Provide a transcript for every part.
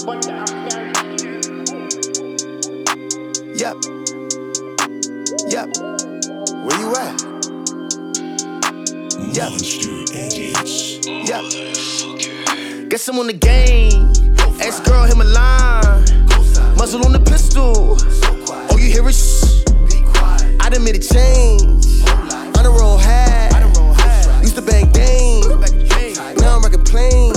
Yep. Yep. Where you at? Yep. Yep. Guess I'm on the game. Ex-girl hit my line. Muzzle on the pistol. All you hear is shh. I done made a change. On the road hat. Used to bang dame. Now I'm rockin' plain.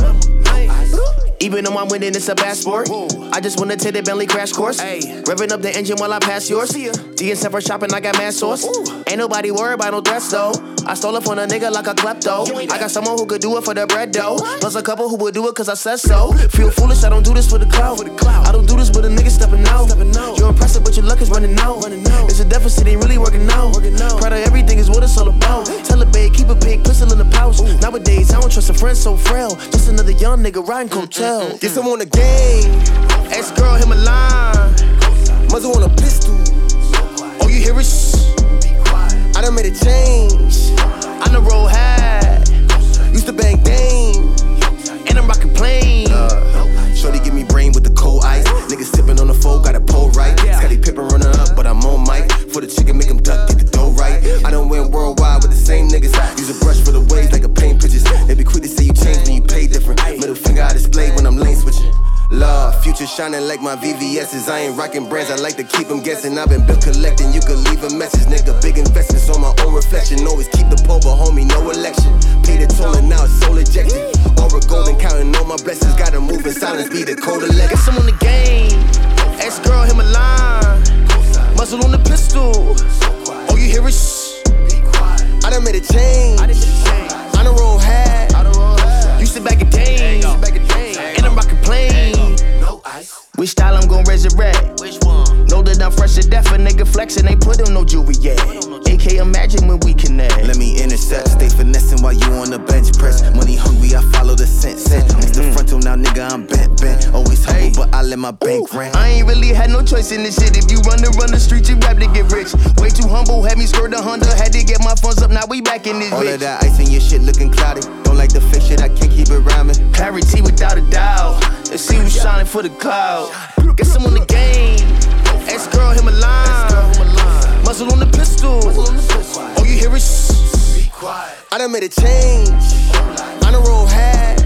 Even though I'm winning, it's a bad sport. I just wanna take the Bentley crash course. Revving up the engine while I pass yours. DSM for shopping, I got mad sauce. Ain't nobody worried about no threats though. I stole it from a nigga like a klepto. I got someone who could do it for the bread though. Plus a couple who would do it cause I said so. Feel foolish, I don't do this for the clout. I don't do this with a nigga stepping out. You're impressive, but your luck is running out. It's a deficit, ain't really working out. Proud of everything is what it's all about. Tell a babe, keep a pink pistol in the pouch. Nowadays, I don't trust a friend so frail. Just another young nigga riding coattail. Guess I'm on the game. Ex-girl hit my line. Muzzle on a pistol. All you hear is shh. I done made a change. On the road hat. Used to bang dame. And I'm rockin' plain. Shorty give me brain with the cold ice. Niggas sippin' on the foe, got a pole right. Scottie Pippen running up, but I'm on mic. For the chicken, make him duck, get the dough right. I done went worldwide with the same niggas. Use a brush for the waves like a paint pictures. They be quick to say you changed when you pay different. Middle finger I display when I'm lane switching. Love, future shining like my VVS's. I ain't rocking brands, I like to keep them guessing. I've been bill collecting, you could leave a message. Nigga, big investments on my own reflection. Always keep the pole, but homie, no election. Paid the toll and now it's soul ejected. Aura golden, counting all my blessings. Gotta move in silence, be the code of legend. Guess I'm on the game. Ex-girl hit my line. Muzzle on the pistol. All you hear is shh. I done made a change. On the road hat. Used to back a day. And I'm rockin' plain. Which style I'm gon' resurrect? Which one? Know that I'm fresh to death, a nigga flexin', ain't put on no jewelry yet. AK imagine when we connect. Let me intercept, stay finessing while you on the bench press. Money hungry, I follow the scent. Next the frontal, now nigga I'm bent. Always humble, but I let my bank rent. I ain't really had no choice in this shit. If you run the streets, you rap to get rich. Way too humble, had me skirt 100. Had to get my funds up, now we back in this all bitch. All of that ice in your shit looking cloudy. Don't like the fake shit, I can't keep it rhyming. Clarity without a doubt. Let's see who's shining for the cloud. Guess I'm on the game. Ex-girl hit my line. Muzzle on the pistol. All you hear is shh. I done made a change. On the road hat.